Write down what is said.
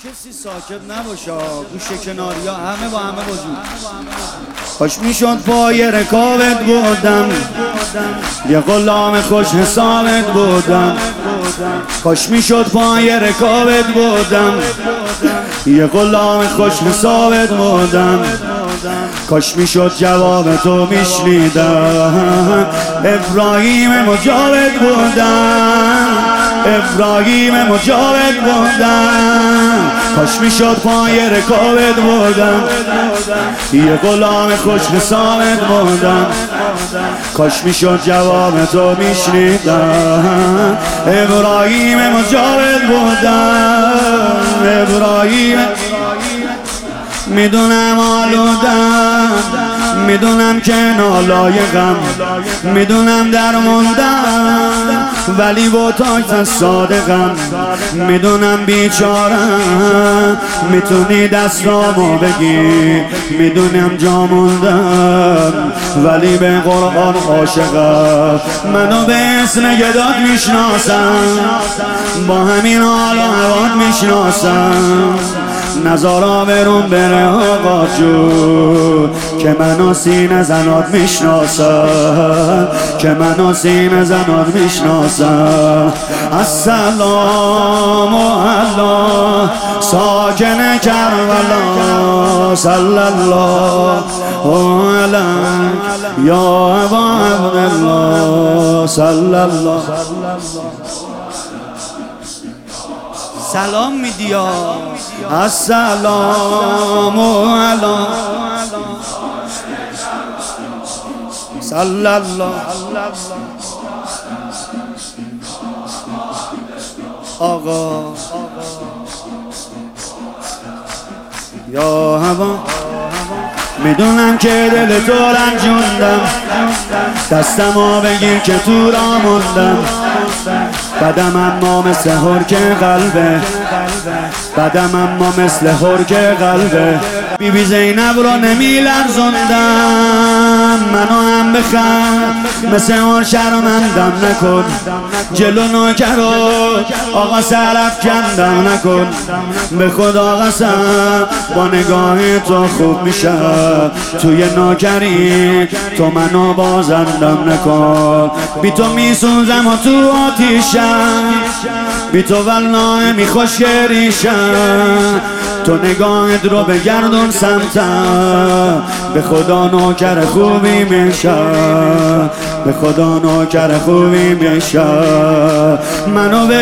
کسی ساکت نباشه، گوشه کناریا همه با همه وجود. کاش میشد پای رکابت بودم، یه غلام خوش حسابت بودم. کاش میشد پای رکابت بودم، یه غلام خوش حسابت بودم. کاش میشد جواب تو میشنیدم، ابراهیم مجاوب بودم، ابراهیم مجاوب بودم. کاش میشد پای رکابت بودم، یه غلام خوش حسابت بودم. کاش میشد جواب تو میشنیدم، ابراهیم مجاوب بودم، ابراهیم. میدونم آلودم، میدونم که نالایقم، میدونم درموندم ولی با تاکت صادقم. میدونم بیچارم، میتونی دستامو بگی. میدونم جا موندم ولی به قرآن عاشقم. منو به اسم گدات میشناسم، با همین حال و هوات میشناسم. نزارا برون بره آقا جون، که منو سینه زنات میشناسم، که منو سینه زنات میشناسم. السلام علی ساکن کربلا، صلی الله علیک یا ابا عبدالله، صلی الله. سلام میدی ها، السلام علی صلی الله. آقا یا هوا، میدونم که دل تو رنجوندم، دستمو بگیر که تو را موندم. بدم اما مثل هرک قلبه، بدم اما مثل هرک قلبه. بی زینب رو نمی لرزوندم، منو هم بخند مثل اون شرمندم نکن. جلو نوکرو آقا سرف کندم نکن. به خدا قسم با نگاه تو خوب میشم، توی نوکری تو منو بازندم نکن. بی تو میسوزم و تو آتیشم، بی تو والله میخوش ریشم. تو نگاهت رو بگردون سمتم، به خدا نوکر خوبی میشم، به خدا نوکر خوبی میشم. منو